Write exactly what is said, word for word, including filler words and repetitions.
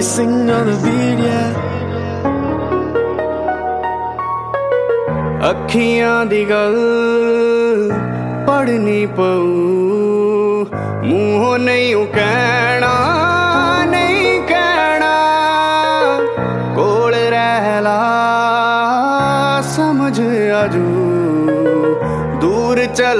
Missing on the beat, yeah. ਅੱਖੀਆਂ ਦੀ ਗੱਲ ਪੜ੍ਹਨੀ ਪਊ, ਮੂੰਹੋਂ ਨਹੀਂ ਉਹ ਕਹਿਣਾ, ਨਹੀਂ ਕਹਿਣਾ, ਕੋਲ ਰਹਿ ਲਾ ਸਮਝ ਆਜੂ, ਦੂਰ ਚਲਾ